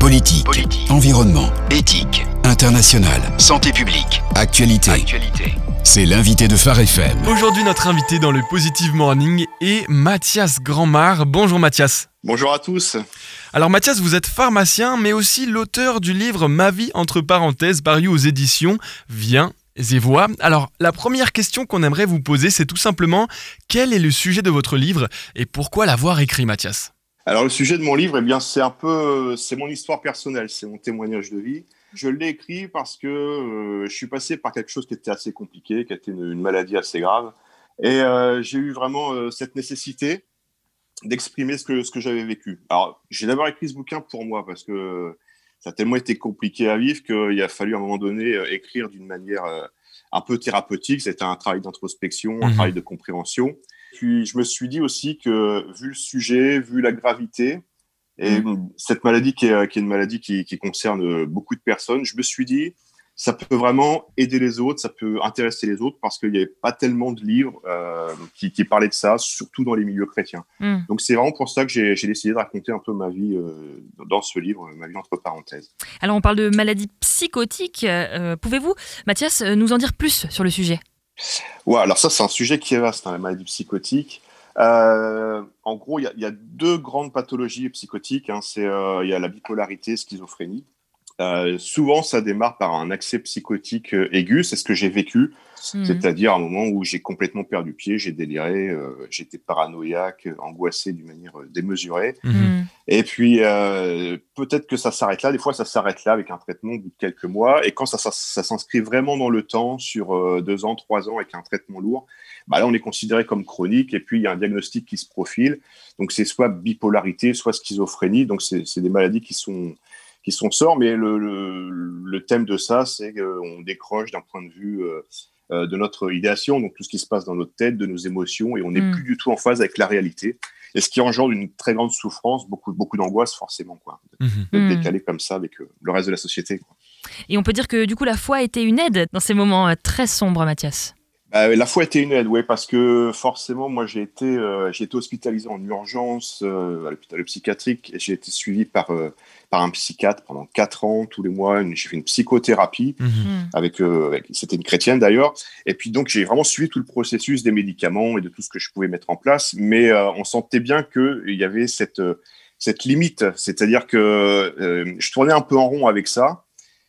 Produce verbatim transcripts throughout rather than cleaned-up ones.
Politique, Politique. environnement, Éthique. international, Santé publique. actualité. Actualité. C'est l'invité de Phare F M. Aujourd'hui, notre invité dans le Positive Morning est Mathias Grandmar. Bonjour Mathias. Bonjour à tous. Alors Mathias, vous êtes pharmacien, mais aussi l'auteur du livre Ma vie entre parenthèses, paru aux éditions Viens et Vois. Alors, la première question qu'on aimerait vous poser, c'est tout simplement, quel est le sujet de votre livre et pourquoi l'avoir écrit, Mathias ? Alors le sujet de mon livre, eh bien, c'est un peu, c'est mon histoire personnelle, c'est mon témoignage de vie. Je l'ai écrit parce que euh, je suis passé par quelque chose qui était assez compliqué, qui était une, une maladie assez grave. Et euh, j'ai eu vraiment euh, cette nécessité d'exprimer ce que, ce que j'avais vécu. Alors, j'ai d'abord écrit ce bouquin pour moi parce que ça a tellement été compliqué à vivre qu'il a fallu à un moment donné euh, écrire d'une manière euh, un peu thérapeutique. C'était un travail d'introspection, un mmh. travail de compréhension. Puis, je me suis dit aussi que, vu le sujet, vu la gravité, et mmh. cette maladie qui est, qui est une maladie qui, qui concerne beaucoup de personnes, je me suis dit, ça peut vraiment aider les autres, ça peut intéresser les autres, parce qu'il n'y avait pas tellement de livres euh, qui, qui parlaient de ça, surtout dans les milieux chrétiens. Mmh. Donc, c'est vraiment pour ça que j'ai, j'ai décidé de raconter un peu ma vie euh, dans ce livre, ma vie entre parenthèses. Alors, on parle de maladie psychotique. Euh, pouvez-vous, Mathias, nous en dire plus sur le sujet ? Ouais, alors ça, c'est un sujet qui est vaste, hein, la maladie psychotique. Euh, en gros, il y, y a deux grandes pathologies psychotiques. Hein, c'est, euh, y a la bipolarité, schizophrénie. Euh, souvent, ça démarre par un accès psychotique euh, aigu. C'est ce que j'ai vécu. Mmh. C'est-à-dire un moment où j'ai complètement perdu pied, j'ai déliré, euh, j'étais paranoïaque, angoissé d'une manière euh, démesurée. Mmh. Et puis, euh, peut-être que ça s'arrête là. Des fois, ça s'arrête là avec un traitement au bout de quelques mois. Et quand ça, ça, ça s'inscrit vraiment dans le temps, sur euh, deux ans, trois ans, avec un traitement lourd, bah là, on est considéré comme chronique. Et puis, il y a un diagnostic qui se profile. Donc, c'est soit bipolarité, soit schizophrénie. Donc, c'est, c'est des maladies qui sont... qui sont sorts, mais le, le, le thème de ça, c'est qu'on décroche d'un point de vue euh, euh, de notre idéation, donc tout ce qui se passe dans notre tête, de nos émotions, et on n'est mmh. plus du tout en phase avec la réalité, et ce qui engendre une très grande souffrance, beaucoup, beaucoup d'angoisse forcément, quoi, mmh. d'être décalé comme ça avec euh, le reste de la société. Quoi. Et on peut dire que du coup la foi a été une aide dans ces moments euh, très sombres, Mathias. Euh, la foi était une aide, oui, parce que forcément, moi, j'ai été, euh, j'ai été hospitalisé en urgence euh, à l'hôpital psychiatrique et j'ai été suivi par, euh, par un psychiatre pendant quatre ans, tous les mois. Une, j'ai fait une psychothérapie, mmh. avec, euh, avec, c'était une chrétienne d'ailleurs. Et puis donc, j'ai vraiment suivi tout le processus des médicaments et de tout ce que je pouvais mettre en place. Mais euh, on sentait bien qu'il y avait cette, cette limite, c'est-à-dire que euh, je tournais un peu en rond avec ça.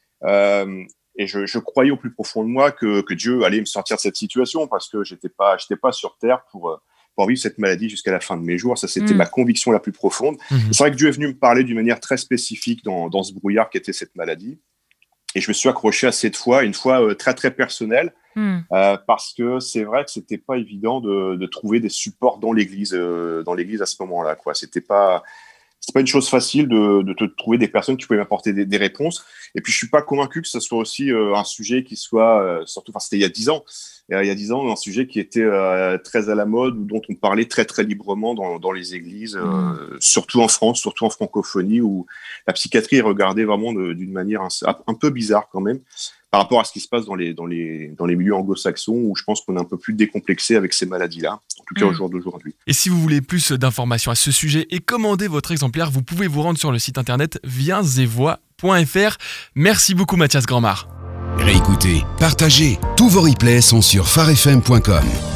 Euh, Et je, je croyais au plus profond de moi que, que Dieu allait me sortir de cette situation parce que j'étais pas, j'étais pas sur terre pour, pour vivre cette maladie jusqu'à la fin de mes jours. Ça, c'était mmh. ma conviction la plus profonde. Mmh. C'est vrai que Dieu est venu me parler d'une manière très spécifique dans, dans ce brouillard qu'était cette maladie. Et je me suis accroché à cette foi, une foi euh, très, très personnelle, mmh. euh, parce que c'est vrai que c'était pas évident de, de trouver des supports dans l'église, euh, dans l'église à ce moment-là, quoi. C'était pas, c'est pas une chose facile de, de te trouver des personnes qui pouvaient m'apporter des, des réponses. Et puis, je suis pas convaincu que ce soit aussi euh, un sujet qui soit, euh, surtout, enfin, c'était il y a dix ans, euh, il y a dix ans, un sujet qui était euh, très à la mode, ou dont on parlait très, très librement dans, dans les églises, euh, mmh. surtout en France, surtout en francophonie, où la psychiatrie est regardée vraiment de, d'une manière un, un peu bizarre quand même, par rapport à ce qui se passe dans les, dans les, dans les milieux anglo-saxons, où je pense qu'on est un peu plus décomplexé avec ces maladies-là, en tout cas mmh. au jour d'aujourd'hui. Et si vous voulez plus d'informations à ce sujet et commander votre exemplaire, vous pouvez vous rendre sur le site internet viens et vois point f r. Merci beaucoup Mathias Grandmar. Réécoutez, partagez, tous vos replays sont sur phare f m point com.